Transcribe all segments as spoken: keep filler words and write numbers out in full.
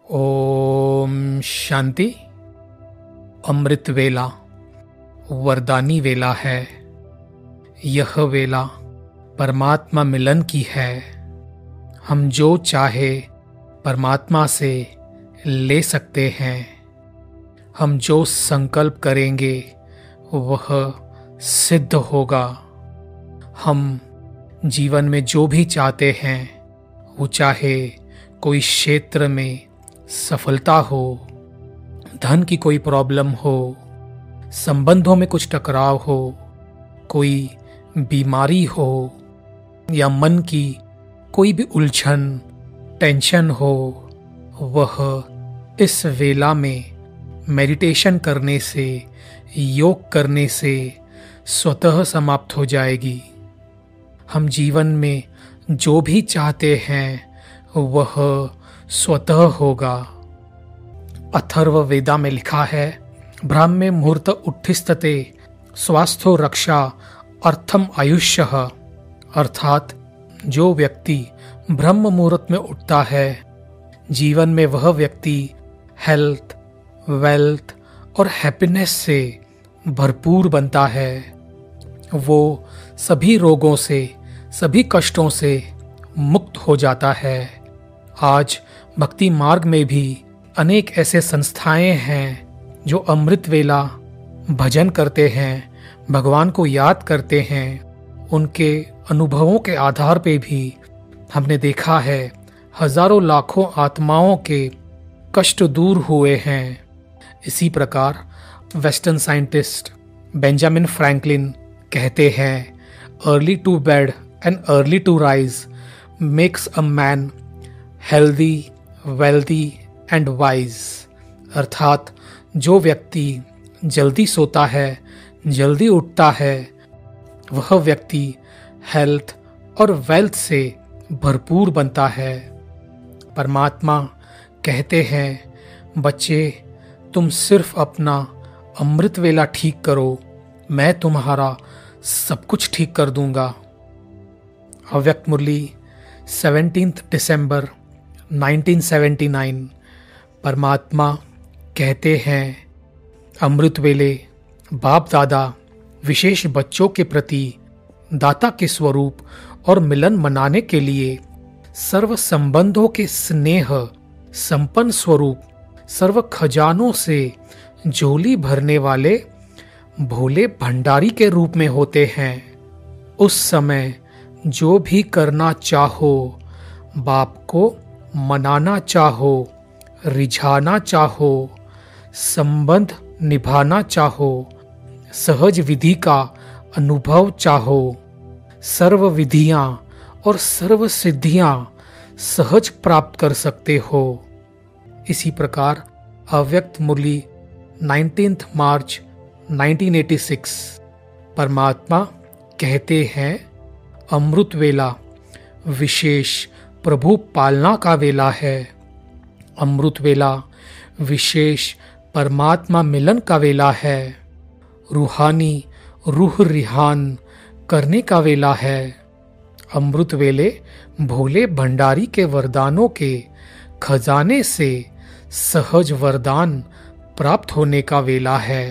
ओम शांति। अमृत वेला वरदानी वेला है। यह वेला परमात्मा मिलन की है। हम जो चाहे परमात्मा से ले सकते हैं। हम जो संकल्प करेंगे वह सिद्ध होगा। हम जीवन में जो भी चाहते हैं, वो चाहे कोई क्षेत्र में सफलता हो, धन की कोई प्रॉब्लम हो, संबंधों में कुछ टकराव हो, कोई बीमारी हो या मन की कोई भी उलझन, टेंशन हो, वह इस वेला में मेडिटेशन करने से, योग करने से स्वतः समाप्त हो जाएगी। हम जीवन में जो भी चाहते हैं वह स्वतः होगा। अथर्व वेदा में लिखा है, ब्राह्मे मुहूर्त उत्थिष्ठते स्वास्थ्यो रक्षा अर्थम आयुष्यः। अर्थात जो व्यक्ति ब्रह्म मुहूर्त में उठता है, जीवन में वह व्यक्ति हेल्थ, वेल्थ और हैप्पीनेस से भरपूर बनता है। वो सभी रोगों से, सभी कष्टों से मुक्त हो जाता है। आज भक्ति मार्ग में भी अनेक ऐसे संस्थाएं हैं जो अमृत वेला भजन करते हैं, भगवान को याद करते हैं। उनके अनुभवों के आधार पे भी हमने देखा है हजारों लाखों आत्माओं के कष्ट दूर हुए हैं। इसी प्रकार वेस्टर्न साइंटिस्ट बेंजामिन फ्रैंकलिन कहते हैं, early to bed and early to rise makes a man healthy, wealthy and wise. अर्थात जो व्यक्ति जल्दी सोता है, जल्दी उठता है, वह व्यक्ति हेल्थ और वेल्थ से भरपूर बनता है। परमात्मा कहते हैं, बच्चे तुम सिर्फ अपना अमृत वेला ठीक करो, मैं तुम्हारा सब कुछ ठीक कर दूंगा। Avyakt Murli seventeenth December nineteen seventy nine. परमात्मा कहते हैं, अमृत वेले बाप दादा विशेष बच्चों के प्रति दाता के स्वरूप और मिलन मनाने के लिए सर्व संबंधों के स्नेह संपन्न स्वरूप, सर्व खजानों से झोली भरने वाले भोले भंडारी के रूप में होते हैं। उस समय जो भी करना चाहो, बाप को मनाना चाहो, रिझाना चाहो, संबंध निभाना चाहो, सहज विधि का अनुभव चाहो, सर्व विधियां और सर्व सिद्धियां सहज प्राप्त कर सकते हो। इसी प्रकार Avyakt Murli nineteenth March nineteen eighty six. परमात्मा कहते हैं, अमृत वेला विशेष प्रभु पालना का वेला है। अमृत वेला विशेष परमात्मा मिलन का वेला है। रूहानी रूह रिहान करने का वेला है। अमृत वेले भोले भंडारी के वरदानों के खजाने से सहज वरदान प्राप्त होने का वेला है।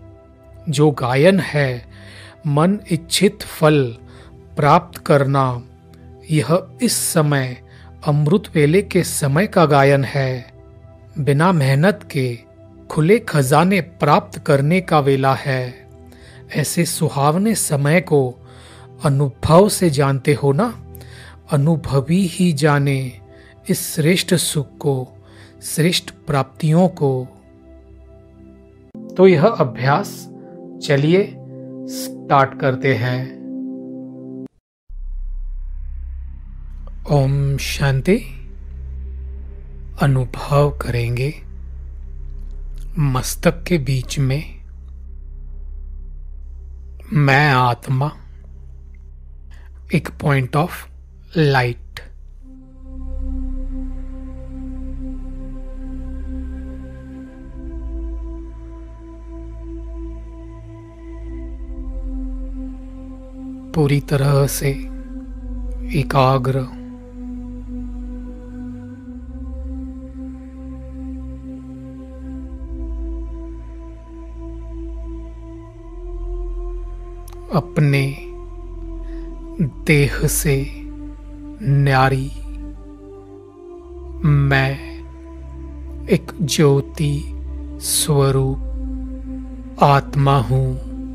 जो गायन है, मन इच्छित फल प्राप्त करना, यह इस समय अमृत वेले के समय का गायन है। बिना मेहनत के खुले खजाने प्राप्त करने का वेला है। ऐसे सुहावने समय को अनुभव से जानते हो ना। अनुभवी ही जाने इस श्रेष्ठ सुख को, श्रेष्ठ प्राप्तियों को। तो यह अभ्यास चलिए स्टार्ट करते हैं। ओम शांति। अनुभव करेंगे मस्तक के बीच में मैं आत्मा, एक पॉइंट ऑफ लाइट। पूरी तरह से एकाग्र अपने देह से न्यारी मैं एक ज्योति स्वरूप आत्मा हूं।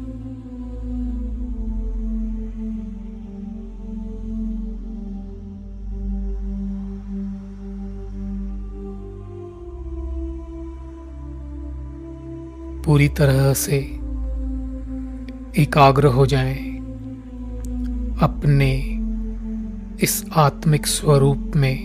पूरी तरह से एकाग्र हो जाएं अपने इस आत्मिक स्वरूप में।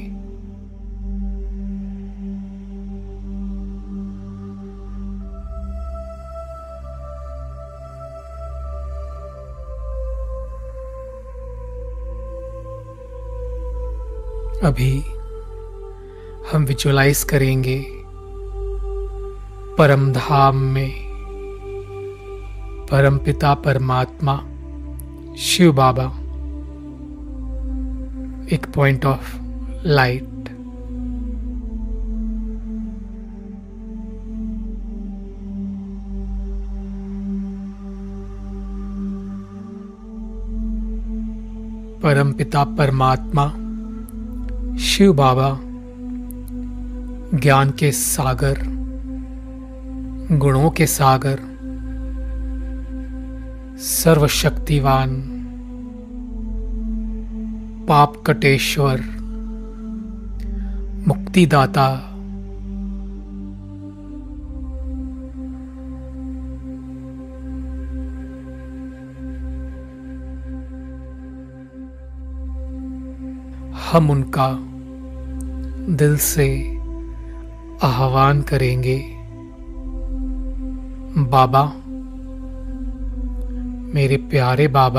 अभी हम विजुअलाइज करेंगे परम धाम में परम पिता परमात्मा शिव बाबा एक पॉइंट ऑफ लाइट। परम पिता परमात्मा शिव बाबा ज्ञान के सागर, गुणों के सागर, सर्वशक्तिवान, पाप कटेश्वर, मुक्तिदाता, हम उनका दिल से आह्वान करेंगे, बाबा, मेरे प्यारे बाबा,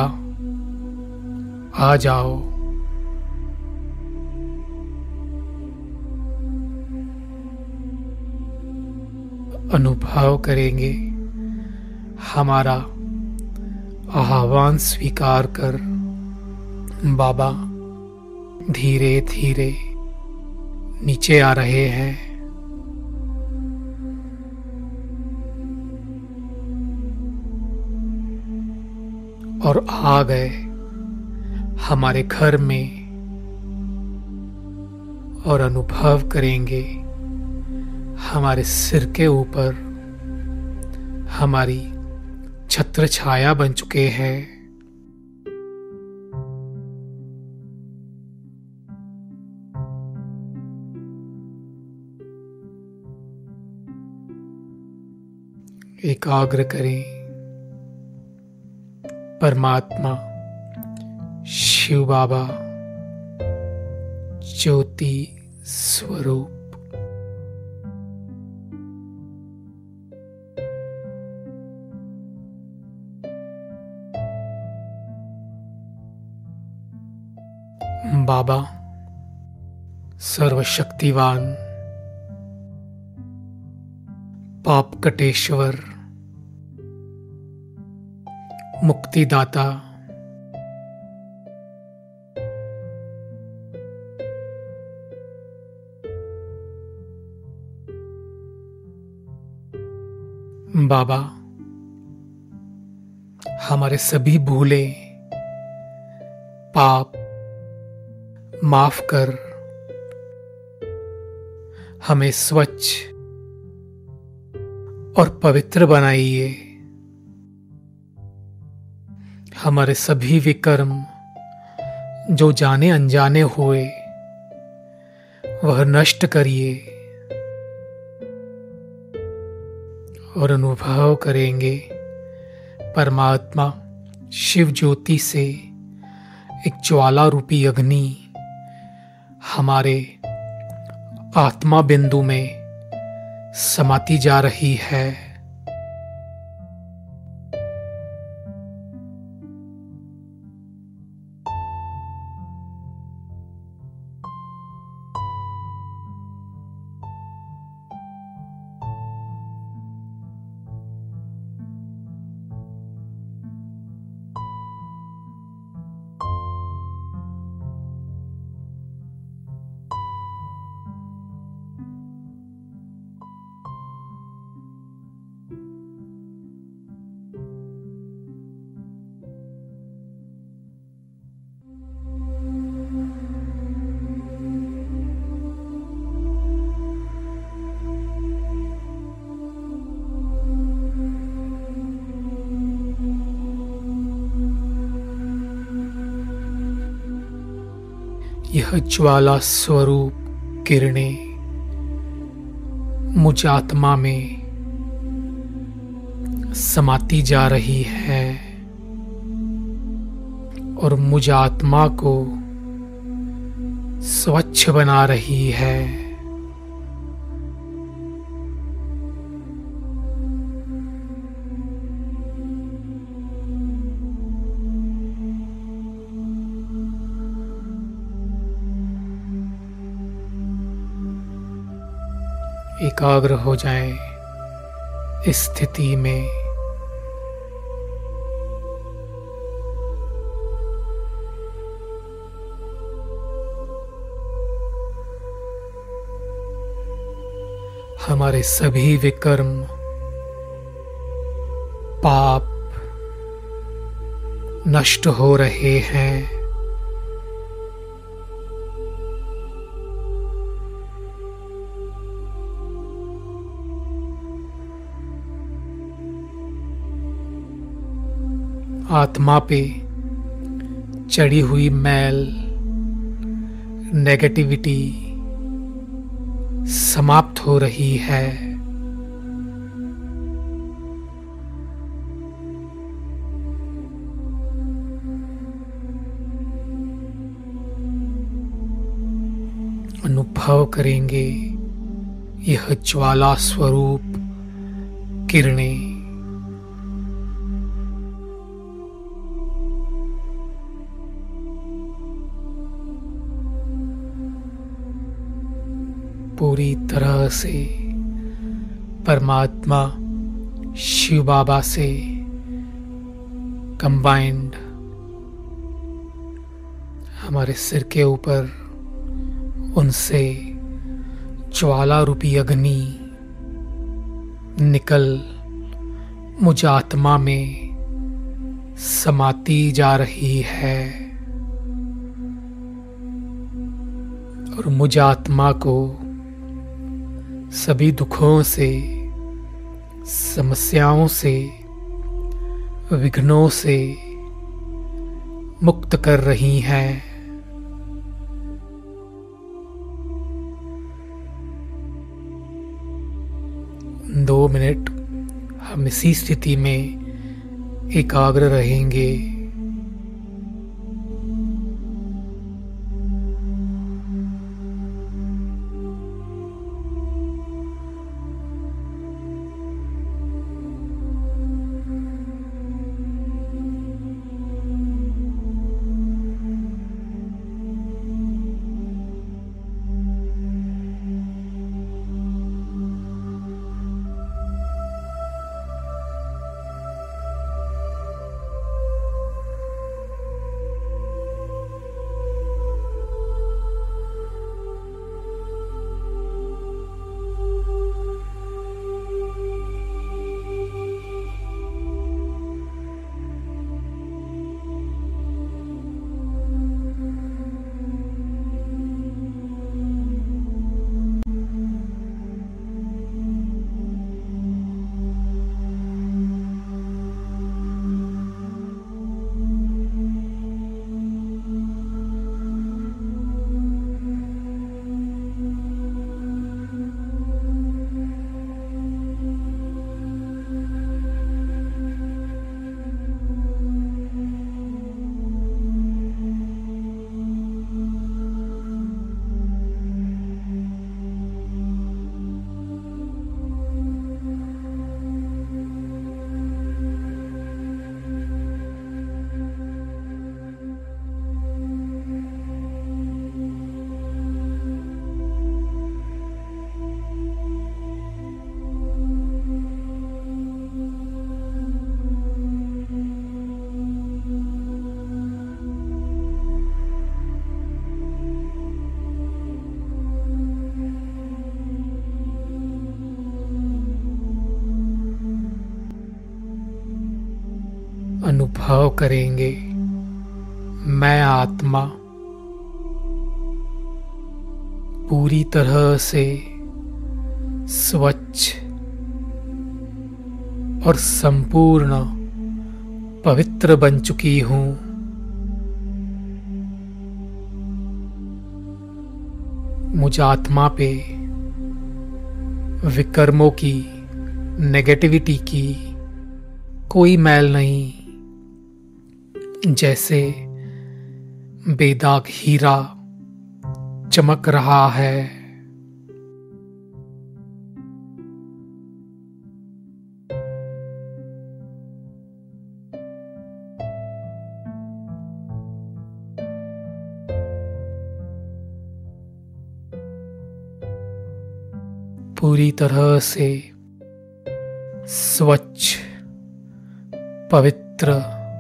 आ जाओ। अनुभव करेंगे हमारा आह्वान स्वीकार कर बाबा धीरे धीरे नीचे आ रहे हैं। और आ गए हमारे घर में और अनुभव करेंगे हमारे सिर के ऊपर हमारी छत्र छाया बन चुके हैं। एकाग्र करें परमात्मा शिव बाबा ज्योति स्वरूप। बाबा सर्वशक्तिवान, पाप कटेश्वर, मुक्तिदाता, बाबा हमारे सभी भूले पाप माफ कर हमें स्वच्छ और पवित्र बनाइए। हमारे सभी विकर्म जो जाने अनजाने हुए वह नष्ट करिए और अनुभव करेंगे परमात्मा शिव ज्योति से एक ज्वाला रूपी अग्नि हमारे आत्मा बिंदु में समाती जा रही है। यह ज्वाला स्वरूप किरणें मुझ आत्मा में समाती जा रही है और मुझ आत्मा को स्वच्छ बना रही है। एकाग्र हो जाएं इस स्थिति में। हमारे सभी विकर्म, पाप नष्ट हो रहे हैं। आत्मा पे चढ़ी हुई मैल, नेगेटिविटी समाप्त हो रही है। अनुभव करेंगे यह ज्वाला स्वरूप किरणें पूरी तरह से परमात्मा शिव बाबा से कंबाइंड हमारे सिर के ऊपर उनसे ज्वाला रूपी अग्नि निकल मुझ आत्मा में समाती जा रही है और मुझ आत्मा को सभी दुखों से, समस्याओं से, विघ्नों से मुक्त कर रही हैं। दो मिनट हम इसी स्थिति में एकाग्र रहेंगे। अनुभव करेंगे मैं आत्मा पूरी तरह से स्वच्छ और संपूर्ण पवित्र बन चुकी हूं। मुझ आत्मा पे विकर्मों की, नेगेटिविटी की कोई मैल नहीं। जैसे बेदाग हीरा चमक रहा है। पूरी तरह से स्वच्छ, पवित्र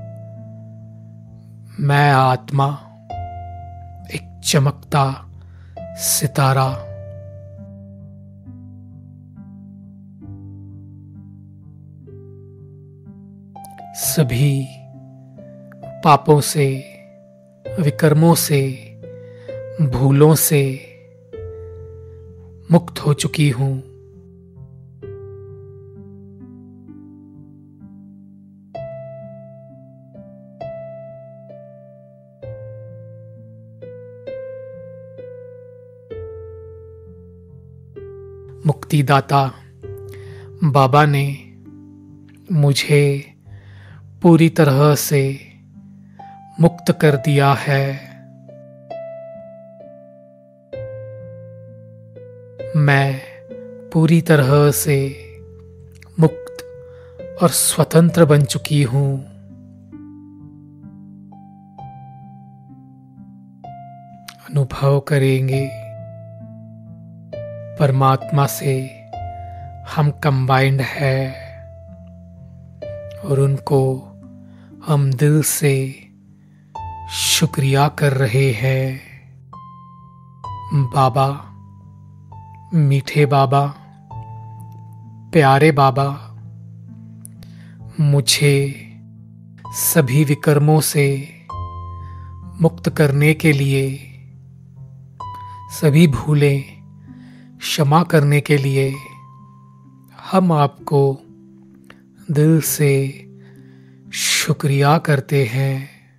मैं आत्मा, एक चमकता सितारा। सभी पापों से, विकर्मों से, भूलों से मुक्त हो चुकी हूं। मुक्तिदाता बाबा ने मुझे पूरी तरह से मुक्त कर दिया है। मैं पूरी तरह से मुक्त और स्वतंत्र बन चुकी हूं। अनुभव करेंगे परमात्मा से हम कंबाइंड है और उनको हम दिल से शुक्रिया कर रहे हैं। बाबा, मीठे बाबा, प्यारे बाबा, मुझे सभी विकर्मों से मुक्त करने के लिए, सभी भूलें क्षमा करने के लिए हम आपको दिल से शुक्रिया करते हैं।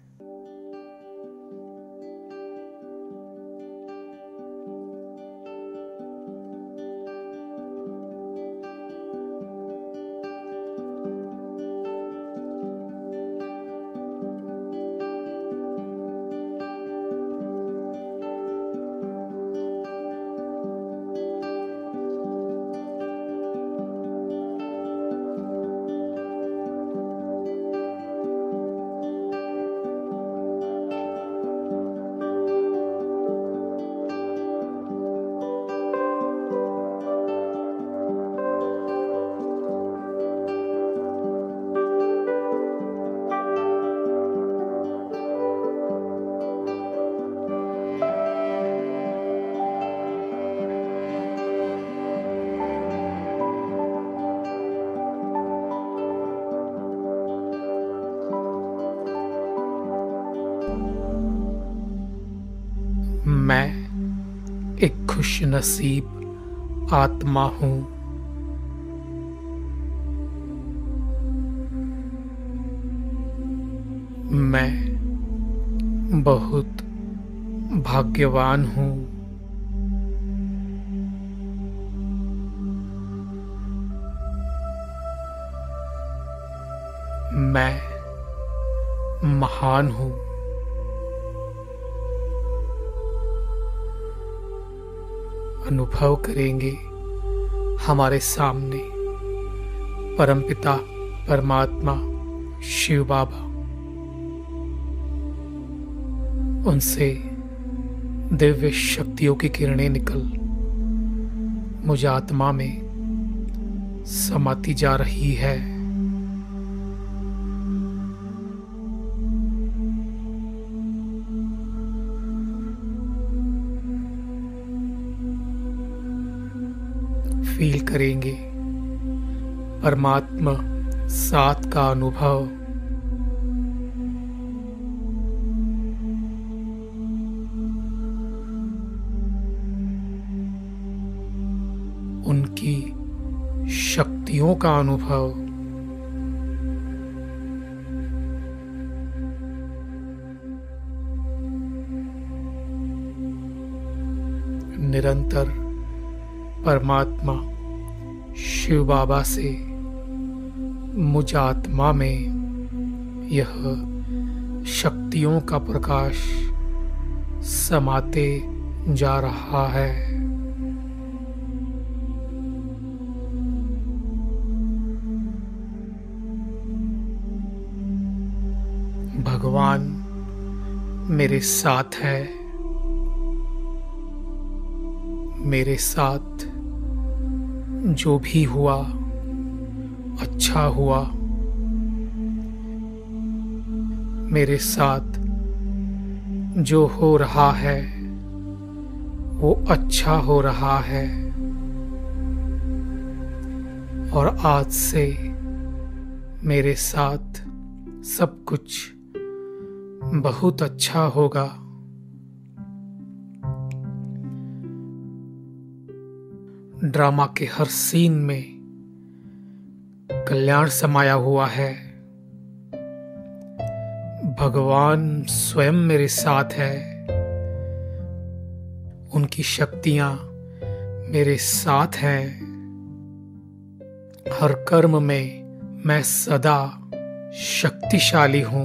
मैं एक खुश नसीब आत्मा हूं। मैं बहुत भाग्यवान हूं। मैं महान हूं। अनुभव करेंगे हमारे सामने परमपिता परमात्मा शिव बाबा। उनसे दिव्य शक्तियों की किरणें निकल मुझ आत्मा में समाती जा रही है। फील करेंगे परमात्मा साथ का अनुभव। उनकी शक्तियों का अनुभव। निरंतर परमात्मा शिव बाबा से मुझ आत्मा में यह शक्तियों का प्रकाश समाते जा रहा है। भगवान मेरे साथ है। मेरे साथ जो भी हुआ अच्छा हुआ। मेरे साथ जो हो रहा है वो अच्छा हो रहा है। और आज से मेरे साथ सब कुछ बहुत अच्छा होगा। ड्रामा के हर सीन में कल्याण समाया हुआ है। भगवान स्वयं मेरे साथ है। उनकी शक्तियां मेरे साथ हैं। हर कर्म में मैं सदा शक्तिशाली हूं।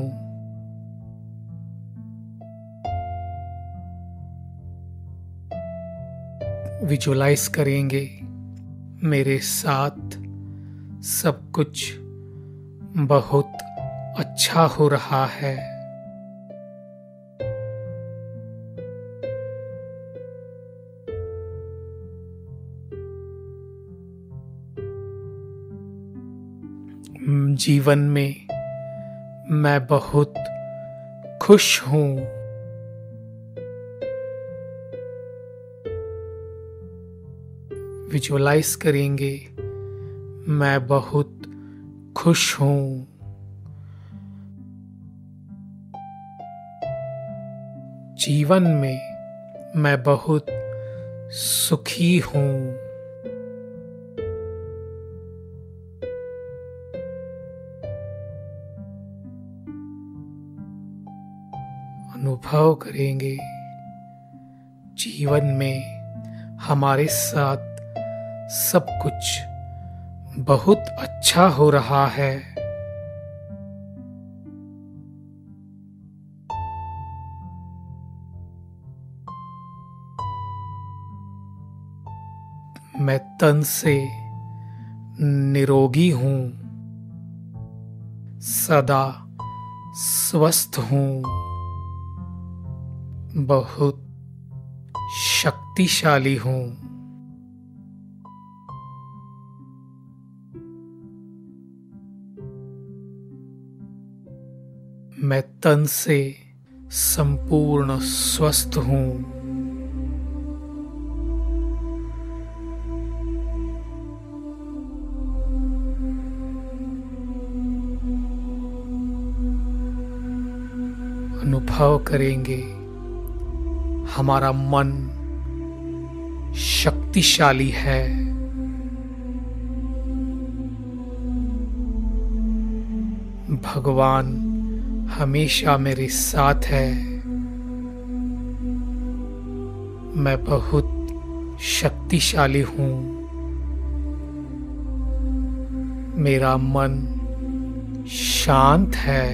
विजुलाइज करेंगे मेरे साथ सब कुछ बहुत अच्छा हो रहा है। जीवन में मैं बहुत खुश हूं। विजुअलाइज करेंगे मैं बहुत खुश हूं। जीवन में मैं बहुत सुखी हूं। अनुभव करेंगे जीवन में हमारे साथ सब कुछ बहुत अच्छा हो रहा है। मैं तन से निरोगी हूं। सदा स्वस्थ हूं। बहुत शक्तिशाली हूं। मैं तन से संपूर्ण स्वस्थ हूं। अनुभव करेंगे हमारा मन शक्तिशाली है। भगवान हमेशा मेरे साथ है। मैं बहुत शक्तिशाली हूं। मेरा मन शांत है।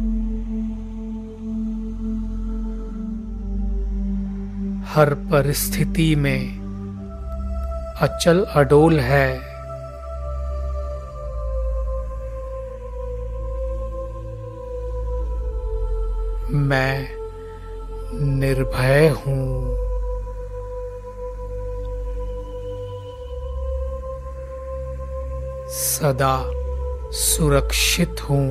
हर परिस्थिति में अचल अडोल है। मैं निर्भय हूं। सदा सुरक्षित हूं।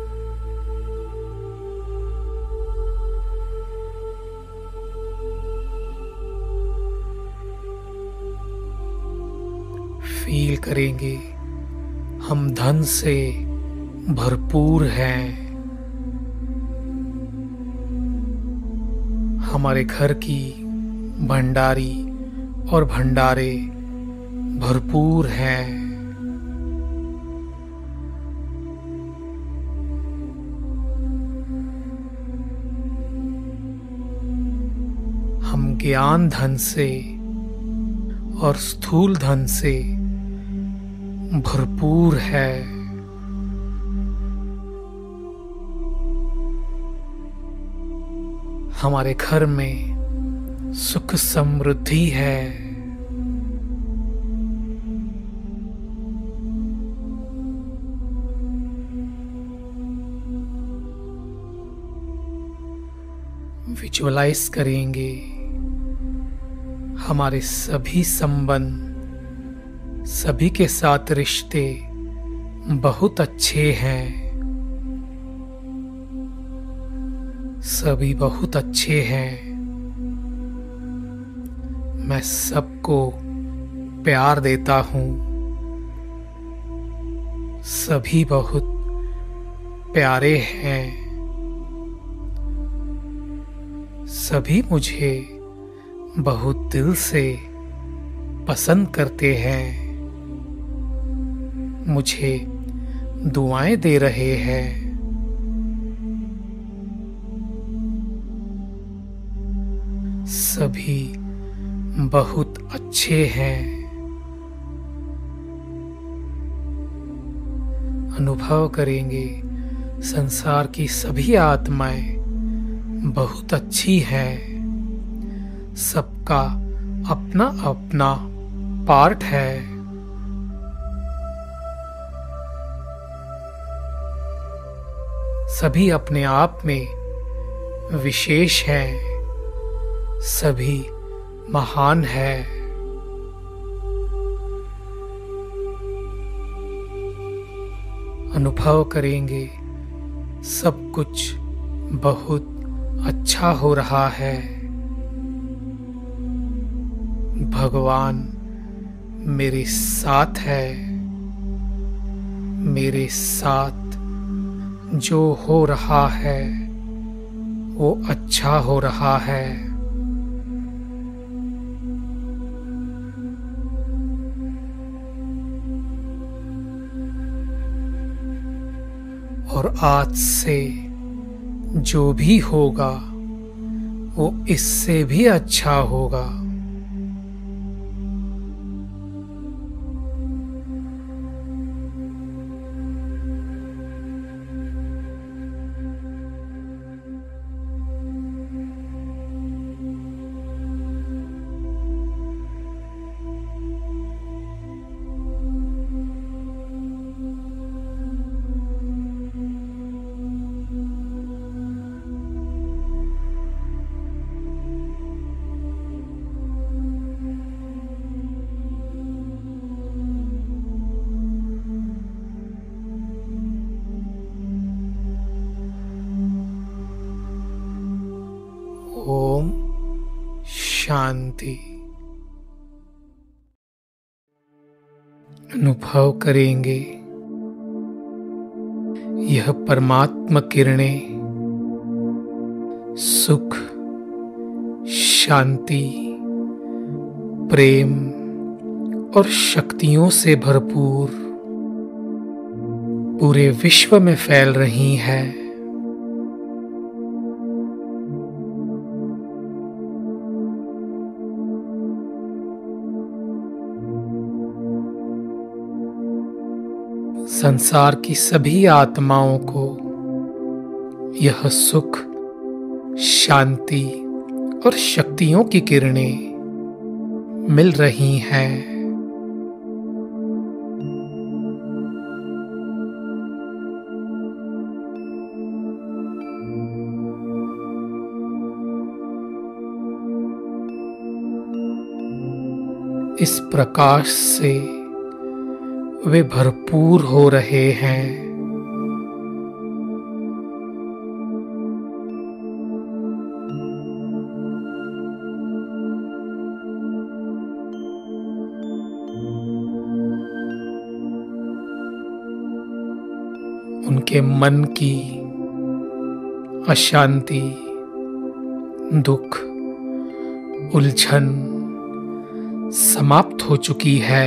फील करेंगे हम धन से भरपूर हैं। हमारे घर की भंडारी और भंडारे भरपूर हैं। हम ज्ञान धन से और स्थूल धन से भरपूर है। हमारे घर में सुख समृद्धि है। विजुअलाइज करेंगे हमारे सभी संबंध, सभी के साथ रिश्ते बहुत अच्छे हैं। सभी बहुत अच्छे हैं। मैं सबको प्यार देता हूँ। सभी बहुत प्यारे हैं। सभी मुझे बहुत दिल से पसंद करते हैं। मुझे दुआएं दे रहे हैं। सभी बहुत अच्छे हैं। अनुभव करेंगे संसार की सभी आत्माएं बहुत अच्छी है। सबका अपना अपना पार्ट है। सभी अपने आप में विशेष हैं। सभी महान है। अनुभव करेंगे सब कुछ बहुत अच्छा हो रहा है। भगवान मेरे साथ है। मेरे साथ जो हो रहा है वो अच्छा हो रहा है। और आज से जो भी होगा वो इससे भी अच्छा होगा। ओम शांति। अनुभव करेंगे यह परमात्मा किरणें सुख, शांति, प्रेम और शक्तियों से भरपूर पूरे विश्व में फैल रही हैं। संसार की सभी आत्माओं को यह सुख, शांति और शक्तियों की किरणें मिल रही हैं। इस प्रकाश से वे भरपूर हो रहे हैं। उनके मन की अशांति, दुख, उलझन समाप्त हो चुकी है।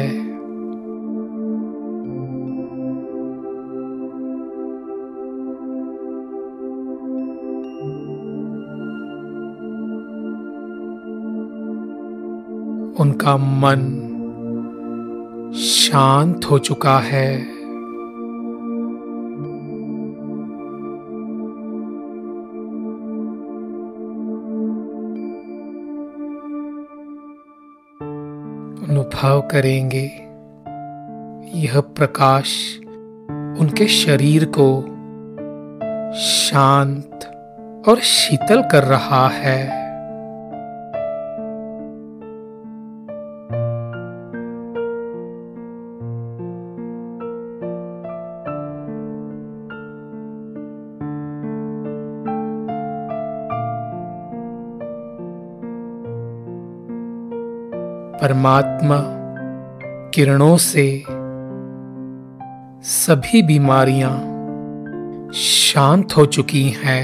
उनका मन शांत हो चुका है। अनुभव करेंगे यह प्रकाश उनके शरीर को शांत और शीतल कर रहा है। परमात्मा किरणों से सभी बीमारियां शांत हो चुकी हैं।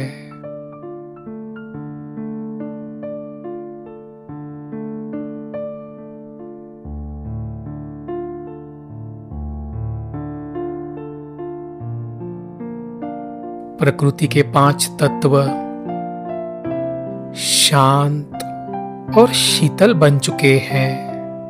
प्रकृति के पांच तत्व शांत और शीतल बन चुके हैं।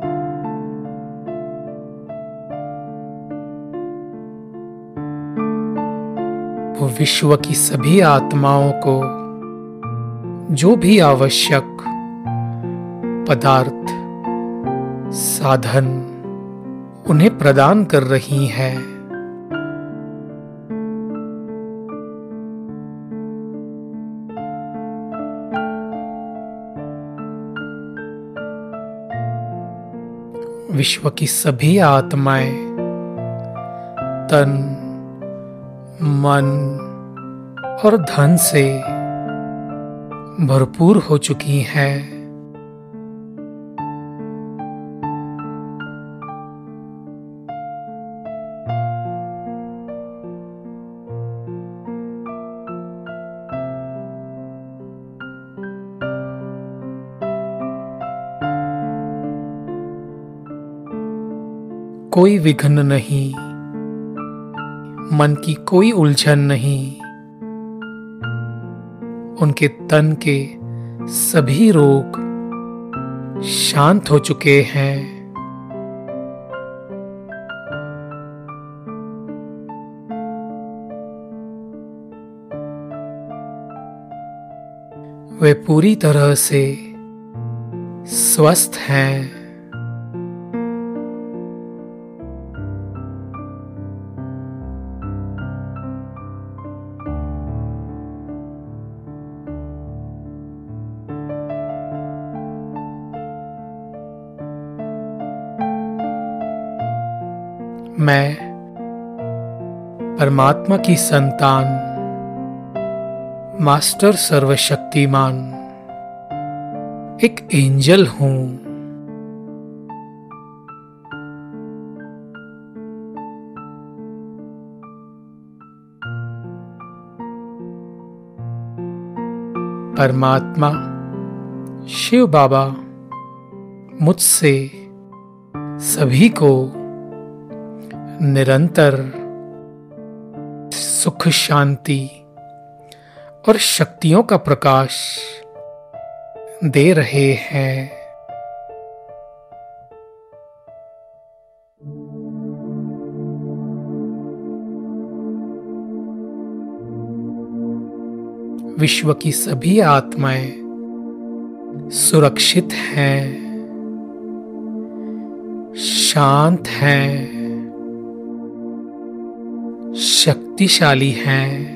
वो विश्व की सभी आत्माओं को जो भी आवश्यक पदार्थ, साधन उन्हें प्रदान कर रही हैं। विश्व की सभी आत्माएं तन, मन और धन से भरपूर हो चुकी हैं। कोई विघ्न नहीं, मन की कोई उलझन नहीं। उनके तन के सभी रोग शांत हो चुके हैं। वे पूरी तरह से स्वस्थ हैं। मैं परमात्मा की संतान मास्टर सर्वशक्तिमान एक एंजल हूं। परमात्मा शिव बाबा मुझसे सभी को निरंतर सुख, शांति और शक्तियों का प्रकाश दे रहे हैं। विश्व की सभी आत्माएं सुरक्षित हैं, शांत हैं, शक्तिशाली हैं,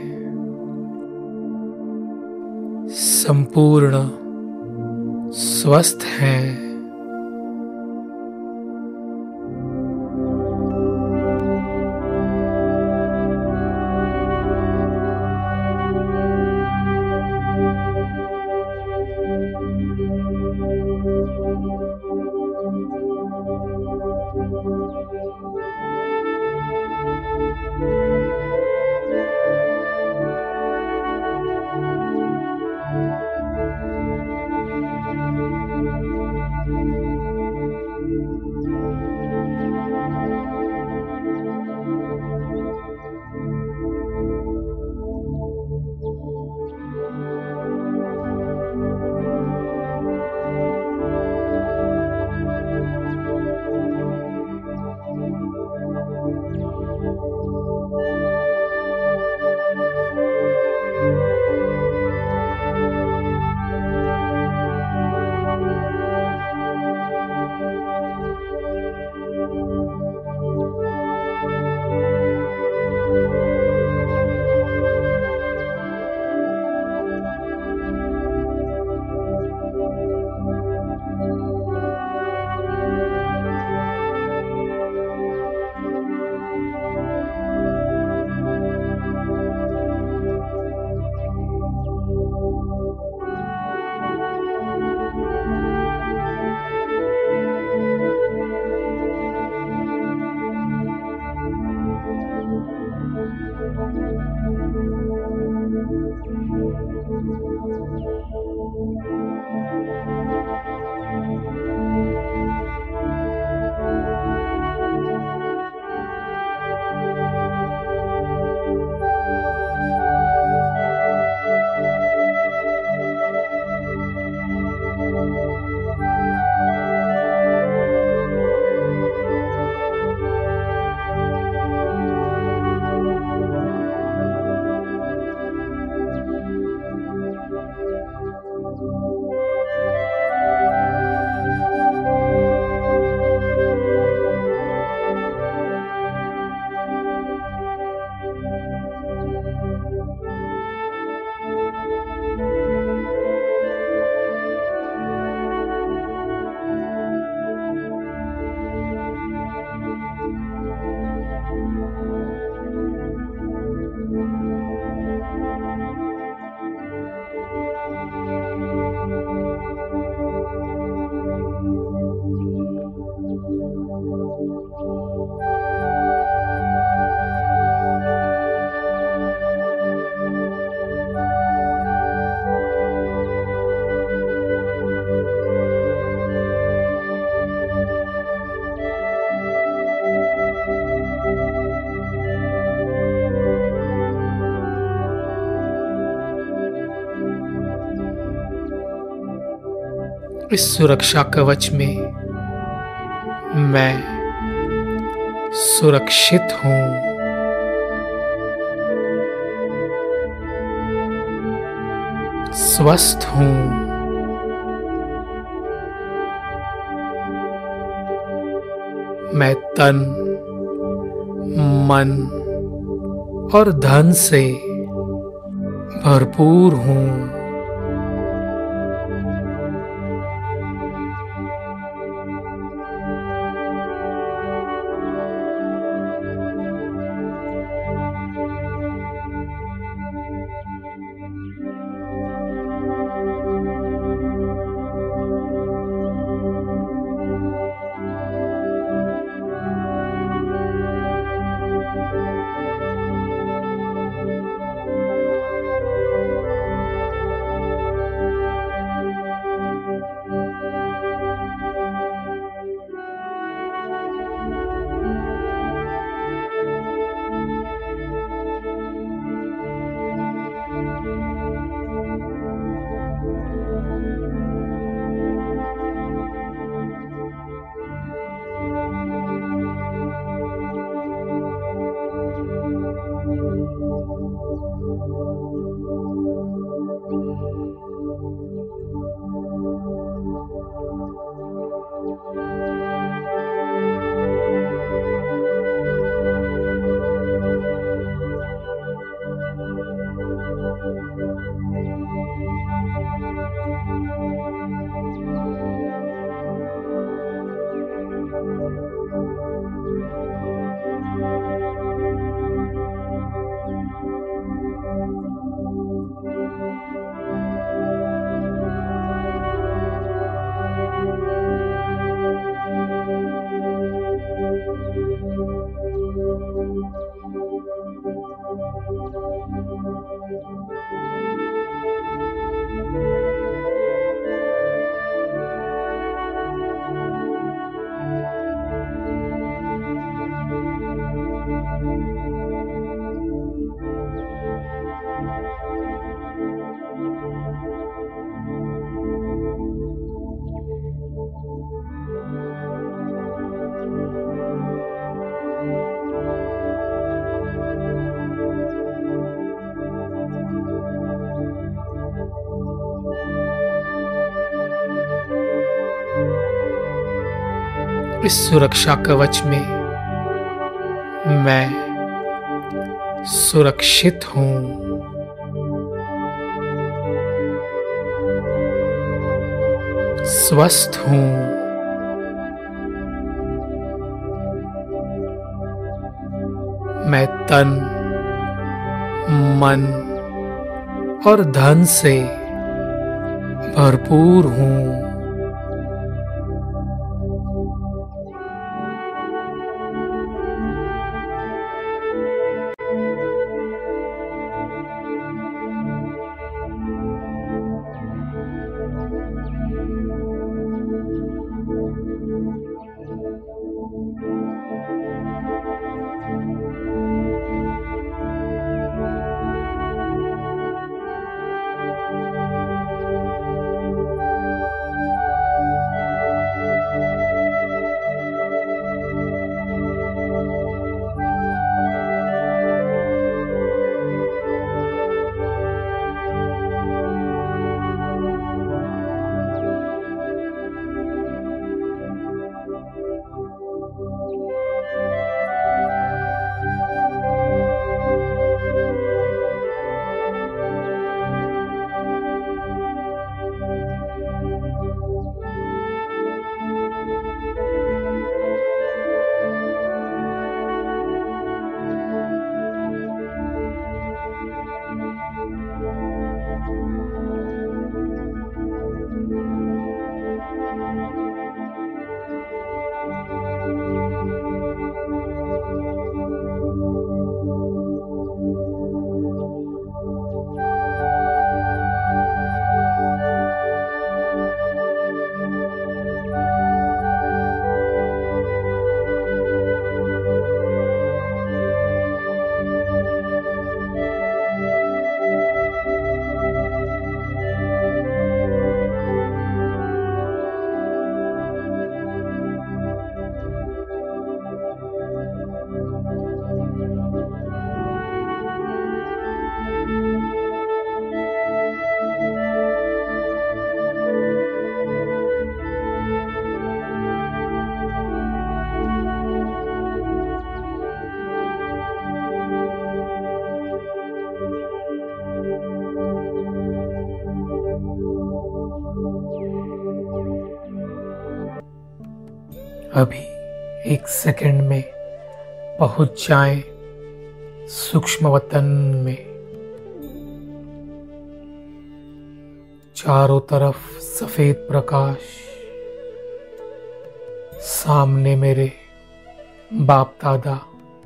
संपूर्ण स्वस्थ हैं। इस सुरक्षा कवच में मैं सुरक्षित हूँ। स्वस्थ हूँ। मैं तन, मन और धन से भरपूर हूँ। इस सुरक्षा कवच में मैं सुरक्षित हूँ। स्वस्थ हूँ। मैं तन, मन और धन से भरपूर हूँ। अभी एक सेकंड में पहुंच जाएं सूक्ष्म वतन में। चारों तरफ सफेद प्रकाश, सामने मेरे बाप दादा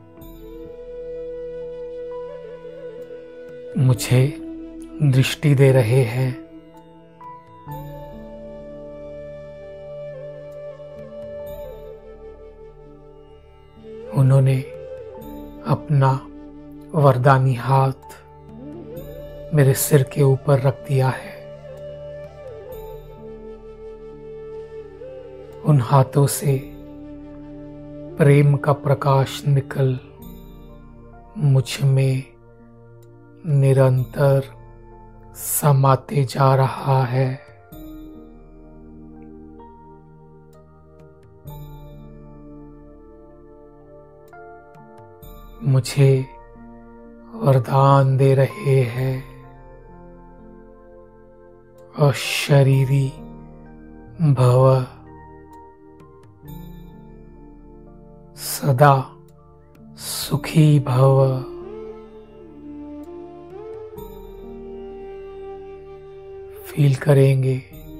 मुझे दृष्टि दे रहे हैं। उन्होंने अपना वरदानी हाथ मेरे सिर के ऊपर रख दिया है। उन हाथों से प्रेम का प्रकाश निकल मुझ में निरंतर समाते जा रहा है। मुझे वरदान दे रहे हैं, अशरीरी भव, सदा सुखी भव। फील करेंगे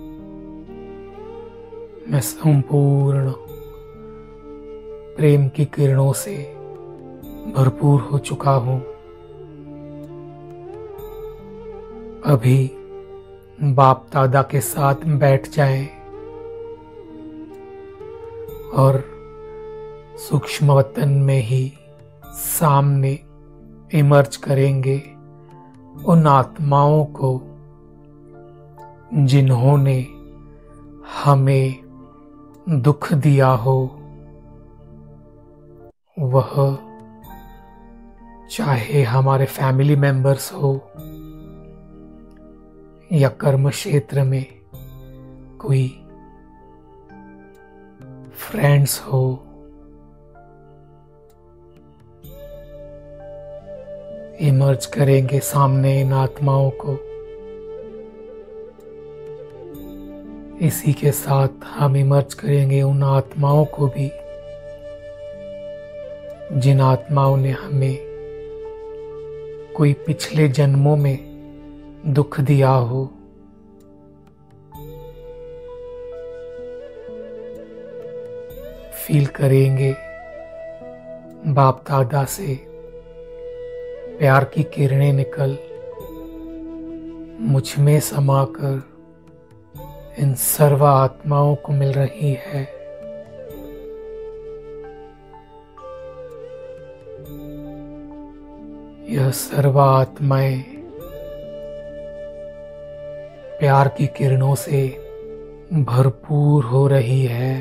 मैं संपूर्ण प्रेम की किरणों से भरपूर हो चुका हूं। अभी बाप दादा के साथ बैठ जाएं और सूक्ष्म वतन में ही सामने इमर्ज करेंगे उन आत्माओं को जिन्होंने हमें दुख दिया हो। वह चाहे हमारे फैमिली मेंबर्स हो या कर्म क्षेत्र में कोई फ्रेंड्स हो, इमर्ज करेंगे सामने इन आत्माओं को। इसी के साथ हम इमर्ज करेंगे उन आत्माओं को भी जिन आत्माओं ने हमें कोई पिछले जन्मों में दुख दिया हो। फील करेंगे बाप दादा से प्यार की किरणें निकल मुझ में समाकर इन सर्व आत्माओं को मिल रही है। यह सर्व आत्माएं प्यार की किरणों से भरपूर हो रही है।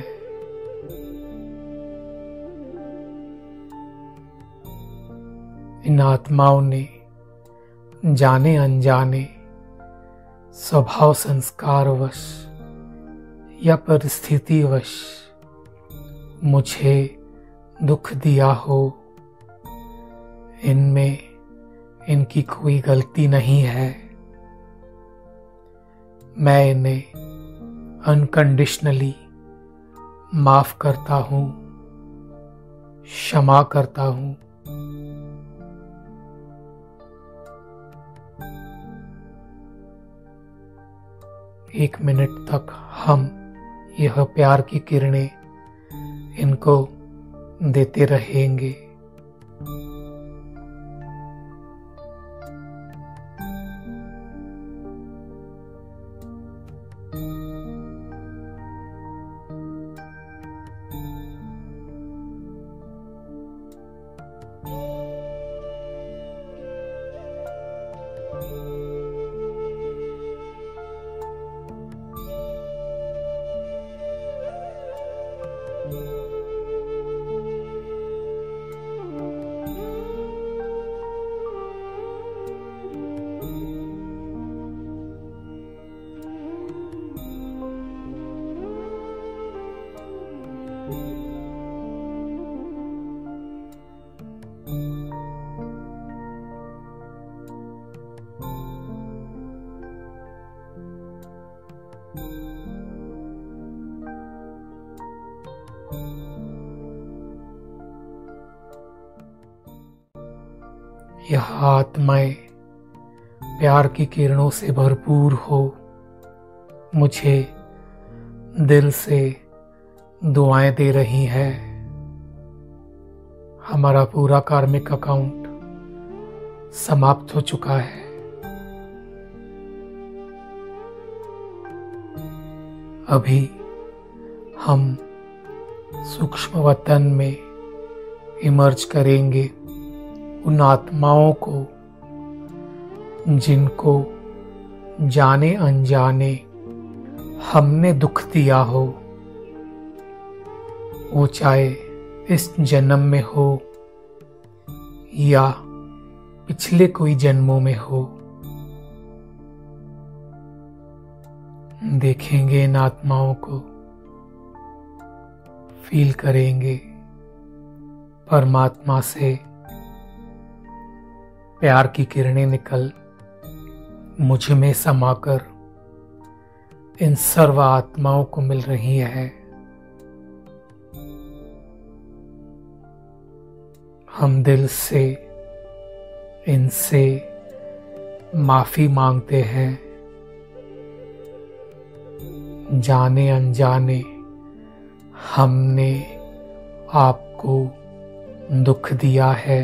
इन आत्माओं ने जाने अनजाने स्वभाव संस्कारवश या परिस्थितिवश मुझे दुख दिया हो। इनमें इनकी कोई गलती नहीं है। मैं इन्हें अनकंडीशनली माफ करता हूं, क्षमा करता हूं। एक मिनट तक हम यह प्यार की किरणें इनको देते रहेंगे। यह आत्माएं प्यार की किरणों से भरपूर हो मुझे दिल से दुआएं दे रही है। हमारा पूरा कार्मिक अकाउंट समाप्त हो चुका है। अभी हम सूक्ष्म वतन में इमर्ज करेंगे उन आत्माओं को जिनको जाने अनजाने हमने दुख दिया हो, वो चाहे इस जन्म में हो या पिछले कोई जन्मों में हो। देखेंगे इन आत्माओं को, फील करेंगे परमात्मा से प्यार की किरणें निकल मुझ में समाकर इन सर्व आत्माओं को मिल रही है। हम दिल से इनसे माफी मांगते हैं। जाने अनजाने हमने आपको दुख दिया है,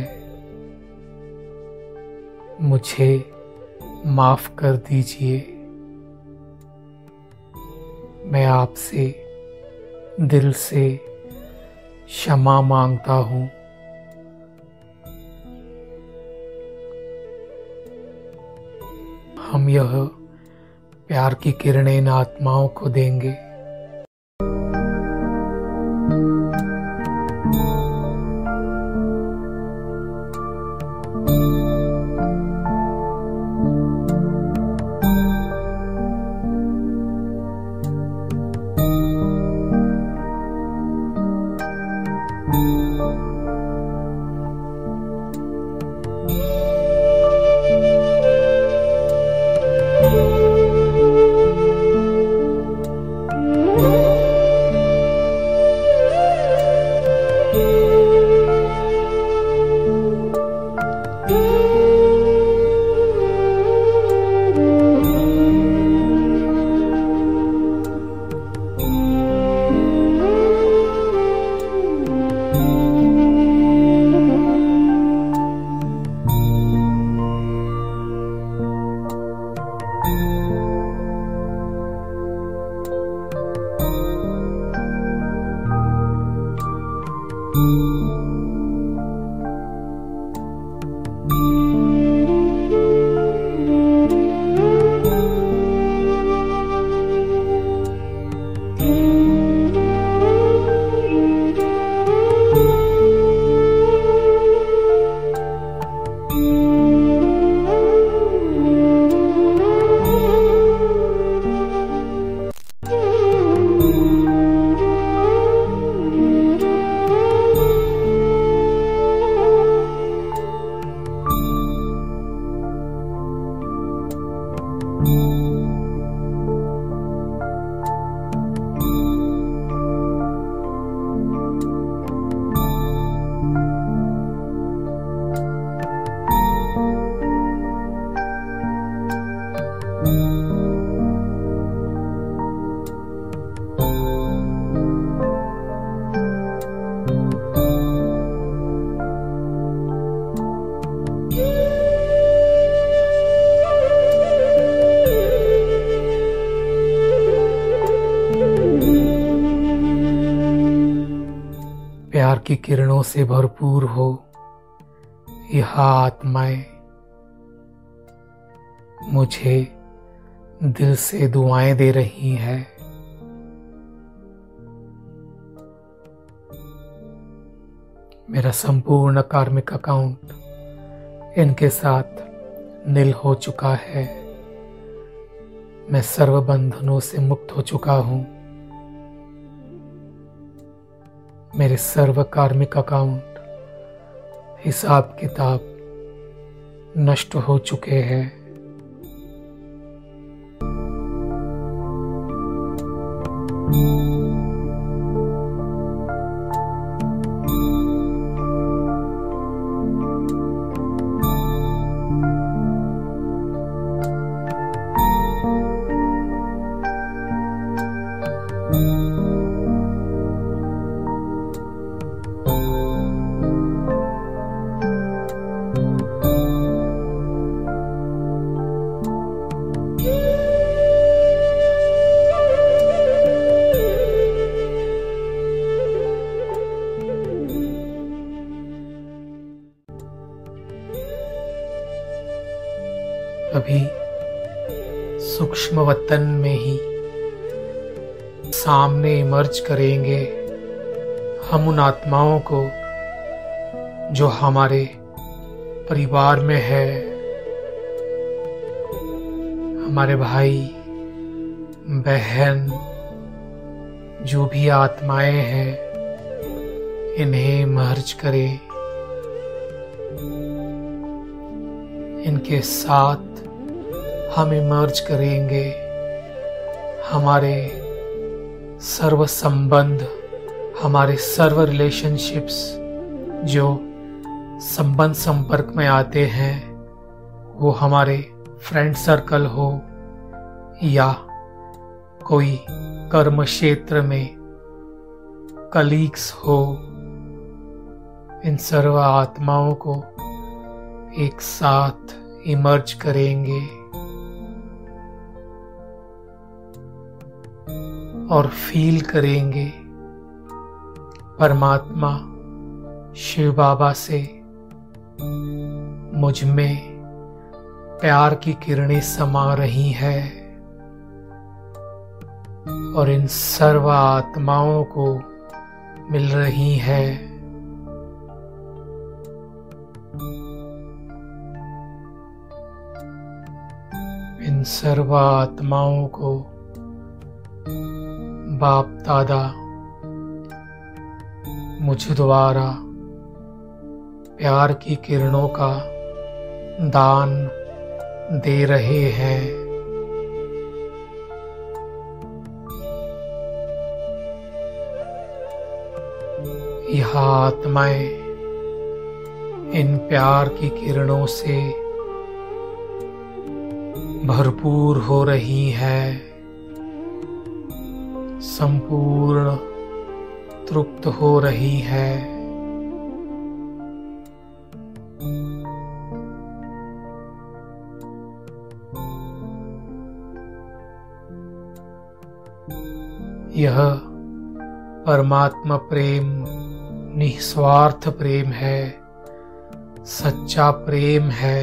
मुझे माफ कर दीजिए। मैं आपसे दिल से क्षमा मांगता हूँ। हम यह प्यार की किरणें इन आत्माओं को देंगे। प्यार की किरणों से भरपूर हो यह आत्माएं मुझे दिल से दुआएं दे रही हैं। मेरा संपूर्ण कार्मिक अकाउंट इनके साथ नील हो चुका है। मैं सर्व बंधनों से मुक्त हो चुका हूं। मेरे सर्व कार्मिक अकाउंट हिसाब किताब नष्ट हो चुके हैं। अभी सूक्ष्म वतन में ही सामने इमर्ज करेंगे हम उन आत्माओं को जो हमारे परिवार में है, हमारे भाई बहन जो भी आत्माएं हैं, इन्हें मर्ज करें। इनके साथ हम इमर्ज करेंगे हमारे सर्व संबंध, हमारे सर्व रिलेशनशिप्स जो संबंध संपर्क में आते हैं, वो हमारे फ्रेंड सर्कल हो या कोई कर्म क्षेत्र में कलीग्स हो, इन सर्व आत्माओं को एक साथ इमर्ज करेंगे और फील करेंगे परमात्मा शिव बाबा से मुझ में प्यार की किरणें समा रही है और इन सर्व आत्माओं को मिल रही है। इन सर्व आत्माओं को बाप दादा मुझ द्वारा प्यार की किरणों का दान दे रहे हैं। यह आत्माएं इन प्यार की किरणों से भरपूर हो रही है, संपूर्ण तृप्त हो रही है। यह परमात्मा प्रेम निस्वार्थ प्रेम है, सच्चा प्रेम है।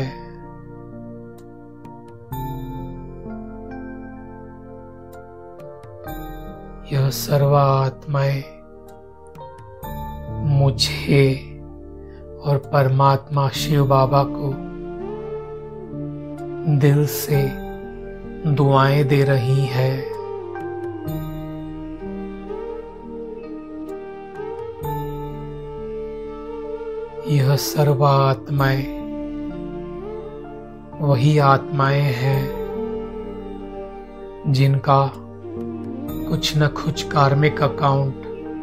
यह सर्व आत्माएं मुझे और परमात्मा शिव बाबा को दिल से दुआएं दे रही है। यह सर्व आत्माएं वही आत्माएं हैं जिनका कुछ न कुछ कार्मिक अकाउंट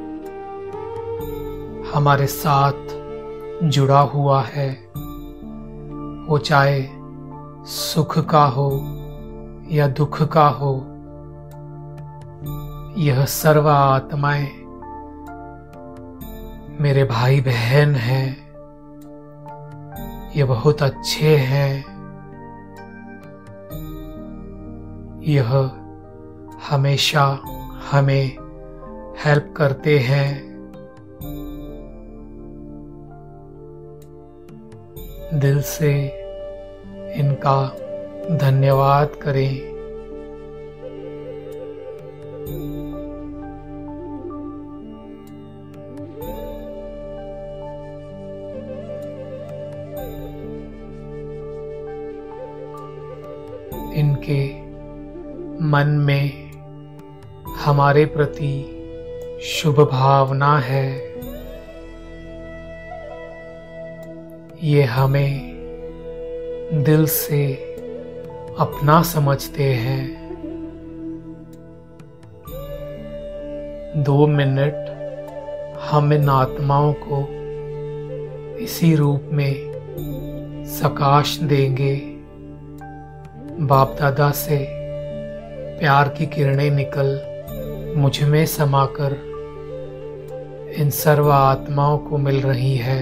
हमारे साथ जुड़ा हुआ है, वो चाहे सुख का हो या दुख का हो। यह सर्व आत्माएं मेरे भाई बहन हैं, ये बहुत अच्छे हैं। यह हमेशा हमें हेल्प करते हैं। दिल से इनका धन्यवाद करें। इनके मन में हमारे प्रति शुभ भावना है। ये हमें दिल से अपना समझते हैं। दो मिनट हम इन आत्माओं को इसी रूप में सकाश देंगे। बाप दादा से प्यार की किरणें निकल मुझ में समाकर इन सर्व आत्माओं को मिल रही है।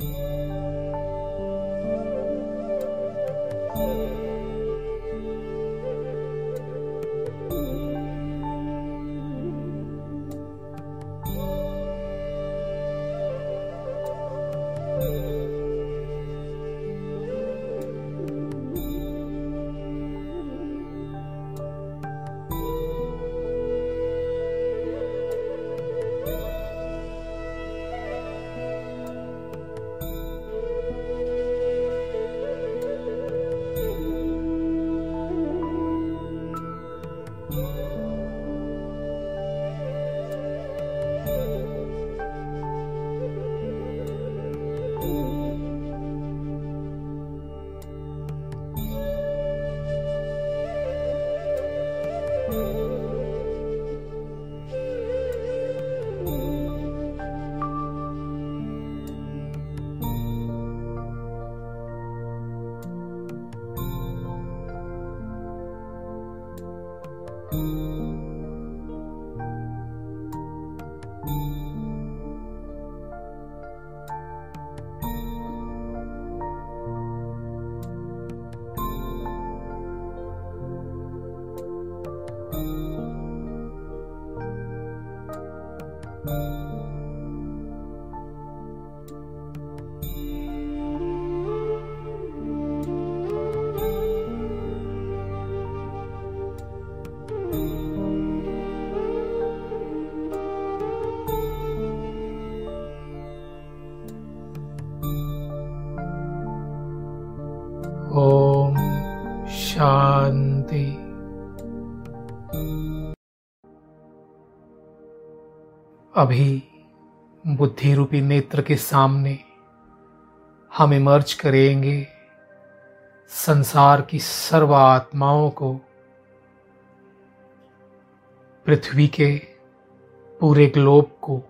ओम शांति। अभी बुद्धि रूपी नेत्र के सामने हम इमर्ज करेंगे संसार की सर्व आत्माओं को, पृथ्वी के पूरे ग्लोब को,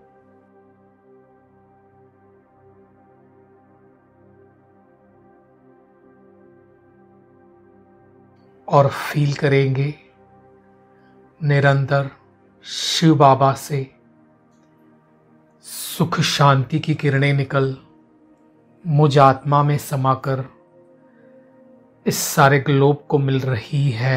और फील करेंगे निरंतर शिव बाबा से सुख शांति की किरणें निकल मुझ आत्मा में समाकर इस सारे ग्लोब को मिल रही है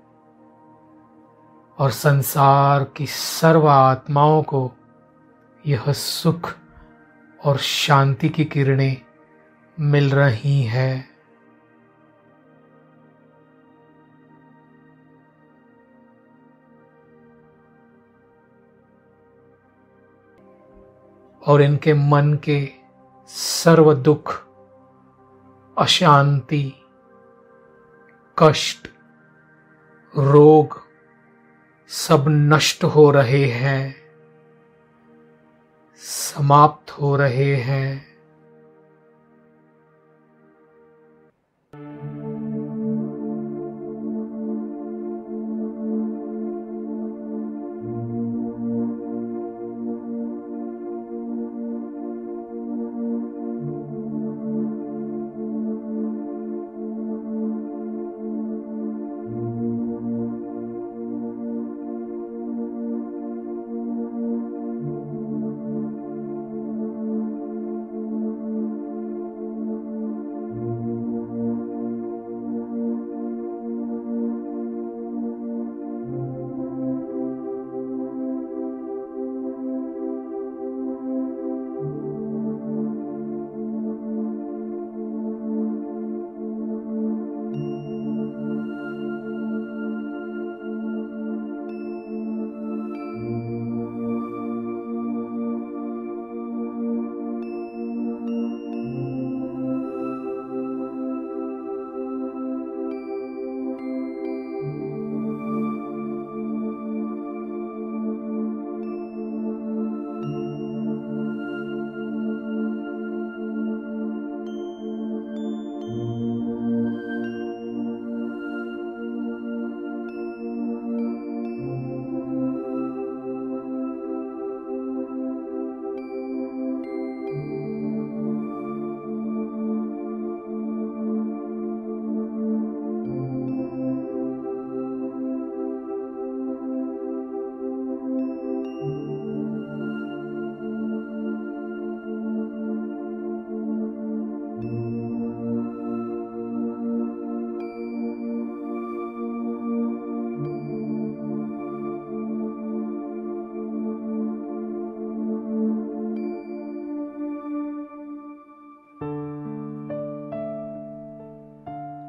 और संसार की सर्व आत्माओं को यह सुख और शांति की किरणें मिल रही हैं। और इनके मन के सर्व दुख, अशांति, कष्ट, रोग सब नष्ट हो रहे हैं, समाप्त हो रहे हैं।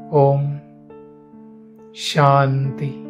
ओम शांति।